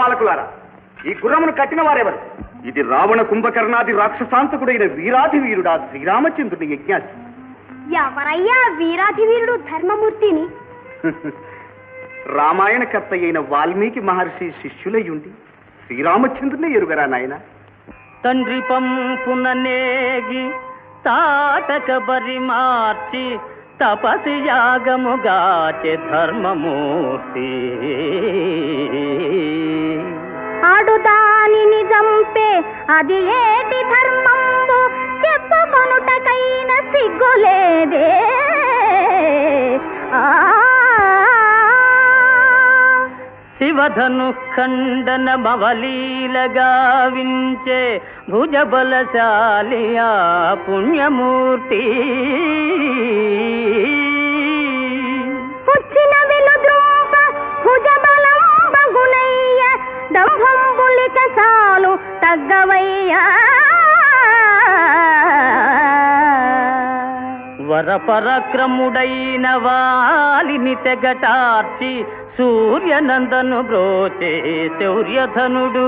పాలకులారా, ఈ గుర్రమును కట్టిన వారెవరు? ఇది రావణ కుంభకర్ణాది రాక్షసాంతకుడైన వీరాధి వీరుడా శ్రీరామచంద్రుడి యజ్ఞాసి. ఎవరయ్యా వీరాధి వీరుడు ధర్మమూర్తిని? రామాయణ కర్త అయిన వాల్మీకి మహర్షి శిష్యులయ్యుండి శ్రీరామచంద్రుని ఎరుగరా నాయన? తండ్రి పంపుననేగి తాటక బరి మార్చి తపసి యాగముగాచె ధర్మమూర్తి. ఆడు దానిని జంపే అది ఏటి ధర్మంబు చెప్పుకొనుటకైన సిగ్గులేదే. శివధను ఖండన మవలీలగా వించే భుజబలశాలియా పుణ్యమూర్తి. పుచ్చిన వెలుద్రూప భుజబలం బగునయ్య దంభంబులిక చాలు తగ్గవయ్యా. వరపరక్రముడైన వాలిని తెగటార్చి సూర్యనందను బ్రోచే శౌర్యధనుడు.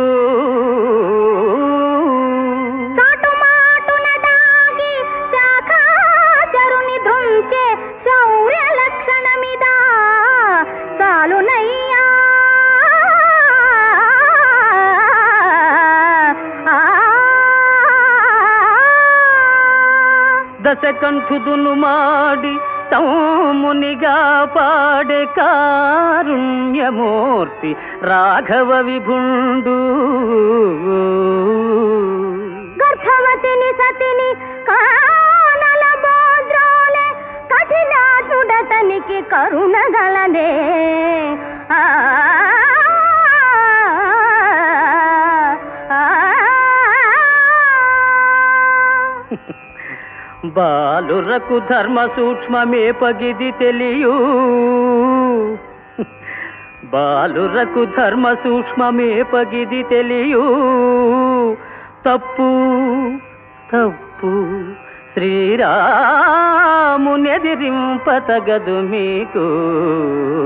చాటుమాటున దాగి శాఖాచరుని ధృంచే శౌర్య లక్షణమిదా చాలునయ్యా. దశకంఠుదును మాడి తౌమునిగా పాడే కారుణ్యమూర్తి రాఘవ విభుండు. గర్భవతిని సతిని కానల బోద్రోలే కఠినాచుడతనికి కరుణగలదే. బాలురకు ధర్మ సూక్ష్మమే పగిది తెలియు. బాలురకు ధర్మ సూక్ష్మమే పగిది తెలియు. తప్పు తప్పు శ్రీరామునెదిరింప తగదు మీకు.